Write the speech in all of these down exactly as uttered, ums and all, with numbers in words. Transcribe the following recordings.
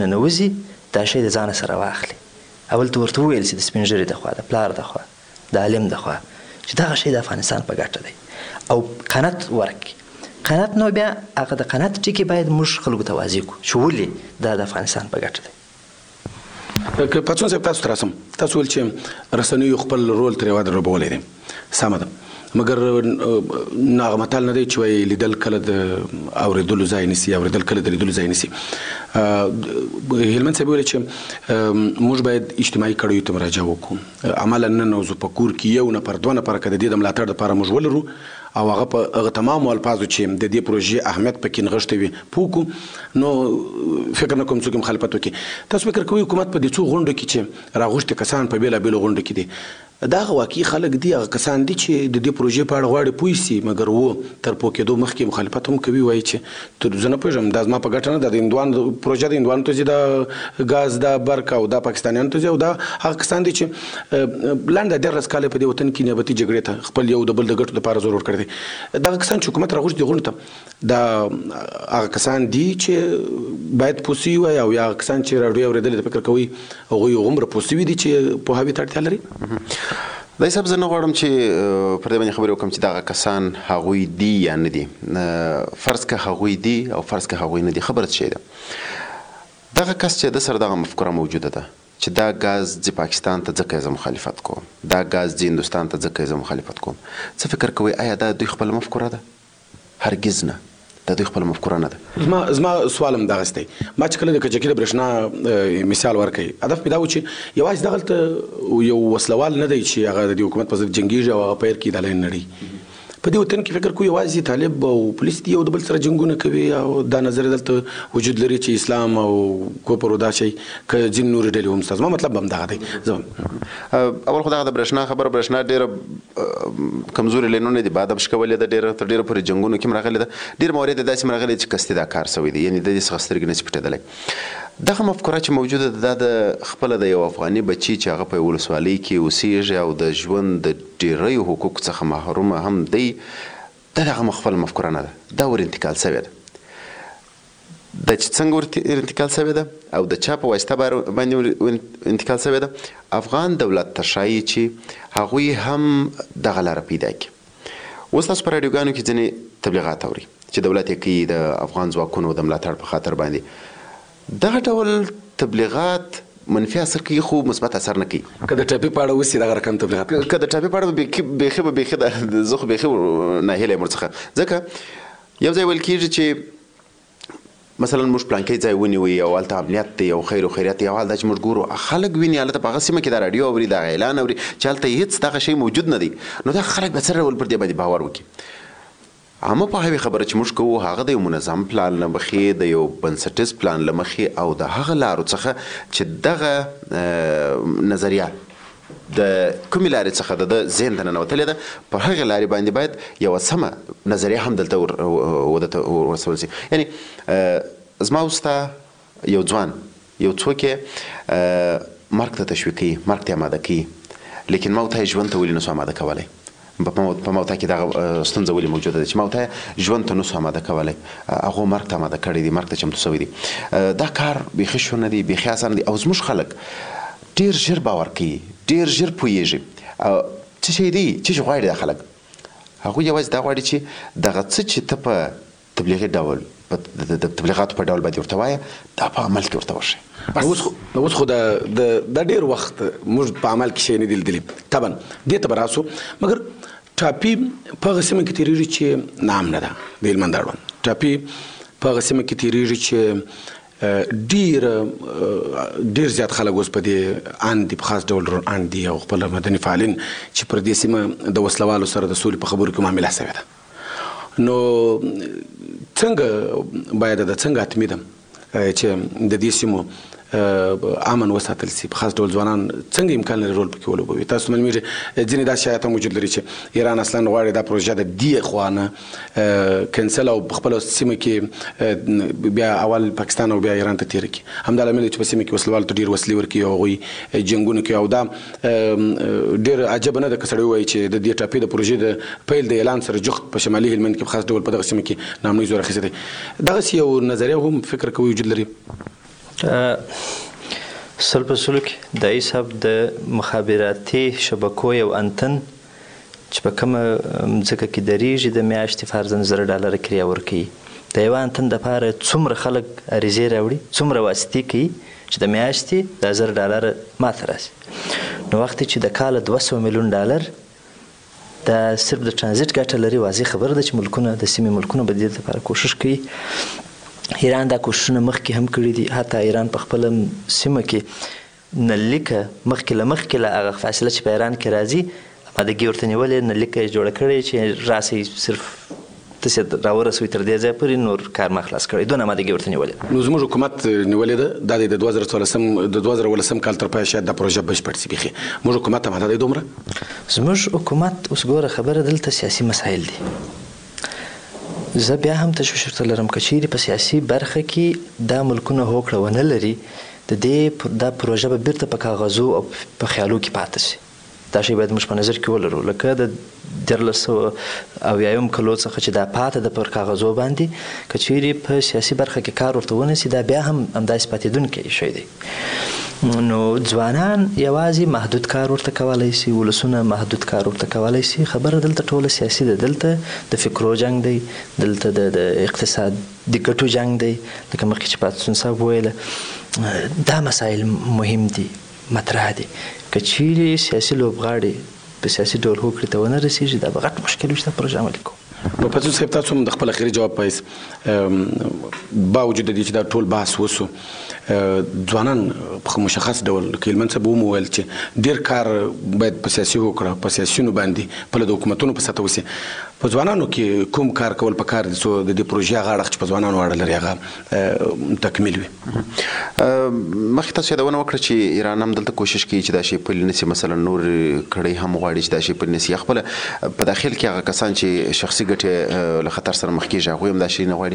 ننوځي دا شی د ځانه سره واخلي. اول ته ورته وویل چې د سپین ږیري د خوا د پلار د خوا د عالم د خوا چې دغه شی د افغانستان په ګټه دی او قناعت ورکړي. قناعت نو بیا هغه د قناعت ټکي باید موږ خلکو ته واضح کړو چې ولې دا د افغانستان په ګټه دی. پاڅون صاحب تاسو ته راسم، تاسو ویل چې رسنیو خپل رول ترې ودربولی دی، سمه ده، مګر هغه متل نه دی چې وایي لیدل کله د اورېدلو ځای نیسي، اورېدل کله د لیدلو ځای نیسي. هلمند صاحب ویل چې موږ باید اجتماعي کړیو ته مراجعه وکړو، عملا ننوځو په کور کې یو نفر دوه نفره که د دې د ملاتړ دپاره موږ ولرو او هغه په هغه تمامو الفاظو چې د دې پروژې اهمیت پکې نغښتی وي پوه کړو، نو فکر نه کوم څوک یې مخالفت وکړي. تاسو فکر کوئ حکومت په دې څو غونډو کې چې راغوښتي کسان په بېلابېلو غونډو کې دي، دا هغه واقعي خلک دي، هغه کسان دي چې د دې پروژې په اړه غواړي پوه سي، مګر و تر پوه کېدو مخکې مخالفت هم کوي، وایي چې زه نه پوهېږم دا زما په ګټه نه ده، د هندوانو پروژه د هندوانو ته ځي، دا ګاز دا برق او دا پاکستانیانو ته ځي، او دا هغه کسان دي چې لنډه ډېرلس کاله په دې وطن کې نیابتي جګړې ته خپل یو د بل د ګټو دپاره زور ورکړی دی. دغه کسان چې حکومت راغوښتي دې غونډو ته، دا هغه کسان دي چې باید پوه سوي وای، او یا هغه کسان چې راډیو اورېدلې ته فکر کوئ هغوی هغومره پوه سوي دي چې پوهاوي ته اړتیا لري؟ دای صاحب زه نه غواړم چې پر دې باندې خبرې وکړم چې دغه کسان هغوی دي یا نه دي، فرض که هغوی دي او فرض که هغوی نه دي، خبره څه شی ده؟ دغه کس چې د سره دغه مفکوره موجوده ده چې دا ګاز ځي پاکستان ته ځکه زه مخالفت کوم، دا ګاز ځي هندوستان ته ځکه زه مخالفت کوم، څه فکر کوئ آیا دا دوی خپله مفکوره ده؟ هرګز نه، دا دوی خپله مفکوره نه ده. زما زما سوال هم دغسې دی، ما چې کله د کجکي د برېښنا مثال ورکوي، هدف مې دا و چې یوازې دغلته یو وسلوال نه دی چې هغه د دې حکومت په ضد جنګېږي او هغه په ایر کې دا لاین نړوي. په دې وطن کې فکر کوو یوازې طالب او پولیس دي یو د بل سره جنګونه کوي، او دا نظر دلته وجود لري چې اسلام او کوپر او دا شی که ځینې نورې ډلې هم ستا، زما مطلب هم دغه دی. زه اول خو دغه د برېښنا خبره، برېښنا ډېره کمزوري لینونه دي، باد هم شکولې ده، ډېره تر ډېره پورې جنګونو کې هم راغلې ده، ډېر موارد یې داسې هم راغلي چې قصدي دا کار سوی دی، یعنې د دې څخه سترګې نشي پټېدلی. دغه مفکوره چې موجوده ده دا د خپله د یو افغاني بچي چې هغه په یو ولسوالۍ کې اوسېږي او د ژوند د ډېریو حقوقو څخه محرومه هم دی، دا د هغه خپله مفکوره نه ده، دا ور انتقال سوې ده. دا چې څنګه ور انتقال سوې ده او د چا په واسطه باندې انتقال سوې ده، افغان دولت ته ښایي چې هغوی هم دغه لاره پیدا کړي. اوس تاسو په راډیوګانو کې ځینې تبلیغات اوري چې دولت یې کوي د افغان ځواکونو د ملاتړ په خاطر باندې. دغه ډول تبلیغات منفي اثر کوي خو مثبت اثر نه کوي. که د ټاپي په اړه وسي دغه رقم تبلیغات، که د ټاپي په اړه بیخي به بیخي زه خو بیخي ناهیلی یم ورڅخه، ځکه یو ځای ویل کېږي چې مثلا موږ پلانکی ځای ونیوی او هلته امنیت دی او خیر و خیریت دی، او حال دا چې موږ ګورو خلک ویني هلته په هغه سیمه کې دا راډیو اوري، دا اعلان اوري چې هلته هېڅ دغه شی موجود نه دی، نو دا خلک به څه ډول پر دې باندې باور وکړي؟ عامه پوهاوي خبره چې موږ کوو هغه د یو منظم پلان له مخې، د یو بنسټیز پلان له مخې او د هغه لارو څخه چې دغه نظریه د کومې لارې څخه د ده ذهن ته ننوتلې ده، په هغې لارې باندې باید یوه سمه نظریه هم دلته وده ته ورسول شي. یعنې زما او ستا یو ځوان یو څوک یې مرګ ته تشویق کوي، مرګ ته اماده کوي، لیکن ما ورته ژوند ته ولې نسو اماده کولی؟ په موته کې دغه ستونزه ولې موجوده ده چې موته ژوند ته نسو اماده کولی، هغو مرګ ته اماده کړی دي، مرګ ته چمتو شوي دي. دا کار بیخي ښه نه دی، بیخي اسانه دی، او زموږ خلک ډېر ژر باور کوي، ډېر ژر پوهېږي. څه شی دی څه شی غواړي دا خلک؟ هغوی یوازې دا غواړي چې دغه څه چې ته په تبلیغي ډول د تبلیغاتو په ډول باندې ورته وایه دا په عمل کې ورته وښیي. اوس خو دا ډېر وخت موږ په عمل کې شی نه دي لیدلي، طبعا دې ته به راسو، مګر ټاپي په هغه سیمه کې تېرېږي چې نام نه ده د هلمند اړوند، ټاپي په هغه سیمه کې تېرېږي چې ډېر ډېر زیات خلک اوس په دې اند دي، په خاص ډول اند دي، او خپل مدني فعالین چې پر دې سیمه د وسلوالو سره د سولې په خبرو کې معامله سوې ده. نو څنګه باید د څنګه حتمي ده چې د دې سیمو امن وساتل سي، په خاص ډول ځوانان څنګه امکان لري رول پکې ولوبوي؟ تاسو معلومیږي ځینې داسې شایعات هم وجود لري چې ایران اصلا غواړي دا پروژه د دې خوا نه کینسل او په خپله سیمه کې بیا اول پاکستان او بیا ایران ته تېره کړي. همدا لامل چې په سیمه کې وسلوالو ته ډېر وسلې ورکړي او هغوی جنګونه کوي، او دا ډېر عجبه نه ده که سړی ووایي چې د دې ټاپي د پروژې د پیل د اعلان سره جوخت په شمالي هلمند کې په خاص ډول په دغه سیمه کې نامنوي زور اخیستی دی. دغسې یو نظریه هم فکر کوي وجود لري؟ سل په سلو کې د حساب د مخابراتي شبکو یو انتن چې په کومه ځکه کې درېږي د میاشتې فرضاً زره ډالره کرایه ورکوي. د یوه انتن دپاره څومره خلک عریضې راوړي، څومره واسطې کوي چې د میاشتې دا زر ډالره ماته راسي. نو وخت چې د کاله دوه سوه میلیون ډالر دا صرف د ترانزیت ګټه لري، واضح خبره ده چې ملکونه د سیمې ملکونه به د دې لپاره کوشش کوي. ایران دا کوششونه مخکې هم کړي دي، حتی ایران په خپله سیمه کې نلیکه مخکې له مخکې له هغه فاصله چې په ایران کې راځي امادګي ورته نیولې، نلیکه یې جوړه کړې چې راسئ صرف تاسې راورسوي تر دې ځایه پورې نور کار ما خلاص کړی، دونه امادګي ورته نیولې. نو زموږ حکومت نیولې ده دا د دوه زره څوارلسم د دوه زره اوولسم کال تر پایه شاید دا پروژه بشپړ شي. بیخي موږ حکومت اماده دی دومره؟ زموږ حکومت اوس ګوره خبره دلته سیاسي مسایل دي. زه بیا هم تشویش ورته لرم که چیرې په سیاسي برخه کې دا ملکونه هوکړه ونه لري، د دې دا پروژه به بیرته په کاغذو او په خیالو کې پاتې شي. دا شی باید موږ په نظر کې ولرو. لکه د دیارلس سوه اویایم کلو څخه چې دا پاته ده پر کاغذو باندې، که چیرې په سیاسي برخه کې کار ورته ونسي دا بیا هم همداسې پاتېدونکی شی دی. نو ځوانان یوازې محدود کار ورته کولی شي، ولسونه محدود کار ورته کولی شي. خبره دلته ټوله سیاسي ده، دلته د فکرو جنګ دی، دلته د اقتصادي ګټو جنګ دی. لکه مخکې چې پاتسون صاحب ویله دا مسایل مهم دي، مطرح دي. که چیرې سیاسي لوبغاړي په سیاسي ډول هوکړې ته ونه رسېږي دا به غټ مشکل وي چې دا پروژه عملي کوو. نو پاتسون صاحب تاسو هم د خپل اخري جواب په حیث باوجود د دې چې دا ټول بحث وسو، ځوانان په مشخص ډول لکه هلمند صاحب هم وویل چې ډېر کار باید په سیاسي هوکړه په سیاسیونو باندې په د حکومتونو په سطحه وسي. په ځوانانو کې کوم کار کول پکار دي څو د دې پروژې هغه اړخ چې په ځوانانو اړه لري هغه تکمیل وي؟ مخکې تاسو یادونه وکړه چې ایران هم دلته کوشش کوي چې دا شی پلي نه سي، مثلا نور کړۍ هم غواړي چې دا شی پلي نه سي. خپله په داخل کې هغه کسان چې شخصي ګټې له خطر سره مخ کېږي هغوی هم دا شی نه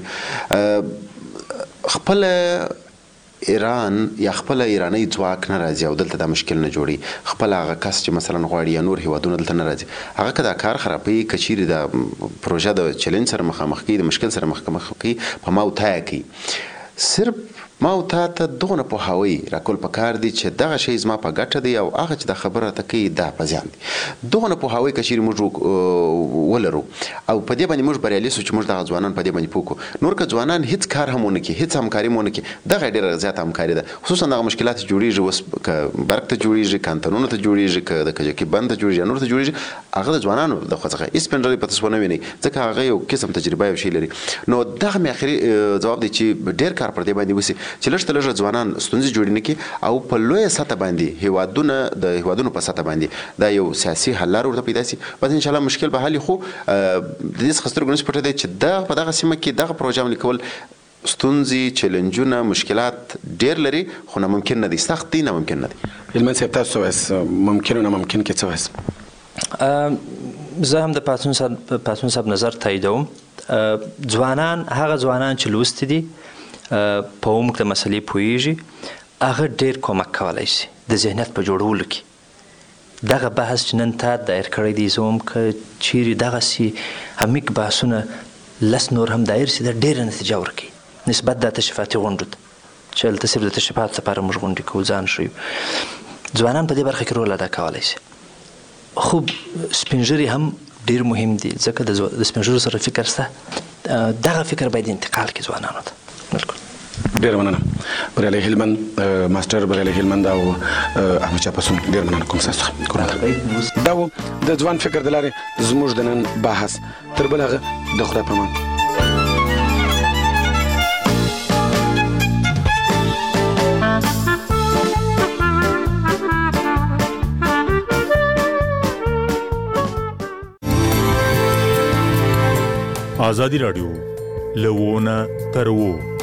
غواړي. خپله ایران یا خپل ایرانی ځواک نه راځي او دلته دا مشکل نه جوړي، خپل هغه کس چې مثلا غواړي یا نور هیوادونه دلته نه راځي، هغه که دا کار خرابوي، که چیرې دا پروژه د چلنج سره مخامخ کوي، د مشکل سره مخامخ کوي، په ما او تا کوي، صرف ما او تا ته دغونه پوهاوی راکول پکار دي چې دغه شی زما په ګټه دی او هغه چې دا خبره ته کوي دا په زیان دی. دغونه پوهاوی که چیرې موږ ولرو او په دې باندې موږ بریالي سو چې موږ دغه ځوانان په دې باندې پوه کړو، نور که ځوانان هیڅ کار هم ونه کړي، هیڅ همکاري هم ونه کړي، دغه ډېره زیاته همکاري ده. خصوصا دغه مشکلات جوړېږي اوس، که برق ته جوړېږي، کانتونونو ته جوړېږي، که د کجکي بند ته جوړېږي یا نور ته جوړېږي، هغه د ځوانانو د خوا څخه هېڅ پنډرۍ په تاسو ونه وینئ، ځکه هغه یو قسم تجربه یو شی لري. نو دغه مې اخري ځواب دی چې ډېر کار پر دې باندې وسي چې لږ ته لږ ځوانان ستونزې جوړې نه کړي او په لویه سطحه باندې هیوادونه د هیوادونو په سطحه باندې دا یو سیاسي حل لاره ورته پیدا شي. بس انشاءالله مشکل به حل. خو د دې څخه سترګو نه شي پټه دی چې دا په دغه سیمه کې دغه پروژه عملي کول ستونزې، چیلنجونه، مشکلات ډېر لري، خو ناممکن نه دي، سخت دي، ناممکن نه دي. هلمند صاحب تاسو څه وایاست؟ ممکن او ناممکن کې څه وایاست؟ زه هم د پاتسون صاحب نظر تاییدوم. ځوانان هغه ځوانان چې لوستي دي په عمق د مسلې پوهېږي، هغه ډېر کومک کولی شي د ذهنیت په جوړولو کې. دغه بحث چې نن تا دایر کړی دی، زه هم که چیرې دغسې عمیق بحثونه لس نور هم دایر سي دا ډېره نتیجه ورکوي نسبت د تشریفاتي غونډو ته چې هلته صرف د تشریفاتو لپاره موږ غونډې کوو، ځان ښیو. ځوانان په دې برخه کې رول ادا کولی شي. خو سپین ږیري هم ډېر مهم دي، ځکه د سپین ږیرو سره فکر شته، دغه فکر باید انتقال کړي ځوانانو ته. بالکل. ډېر مننه. بریالی هلمند ماسټر بریالی هلمند او احمدشاه پتسون، ډېر مننه کوم ستاسو څخه. دا و د ځوان فکر د لارې زموږ د نن بحث. تر بل هغه د خدای په امان. آزادی راډیو له ونه تر وو